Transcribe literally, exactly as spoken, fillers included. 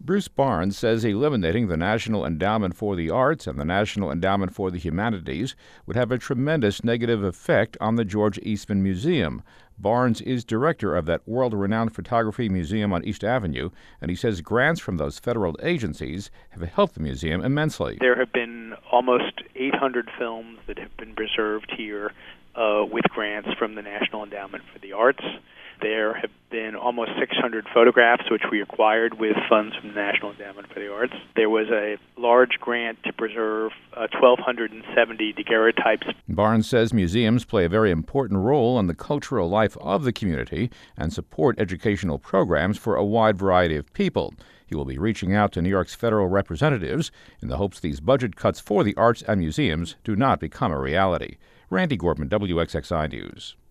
Bruce Barnes says eliminating the National Endowment for the Arts and the National Endowment for the Humanities would have a tremendous negative effect on the George Eastman Museum. Barnes is director of that world-renowned photography museum on East Avenue, and he says grants from those federal agencies have helped the museum immensely. There have been almost eight hundred films that have been preserved here uh, with grants from the National Endowment for the Arts. There have been almost six hundred photographs which we acquired with funds from the National Endowment for the Arts. There was a large grant to preserve uh, one thousand two hundred seventy daguerreotypes. Barnes says museums play a very important role in the cultural life of the community and support educational programs for a wide variety of people. He will be reaching out to New York's federal representatives in the hopes these budget cuts for the arts and museums do not become a reality. Randy Gorman, W X X I News.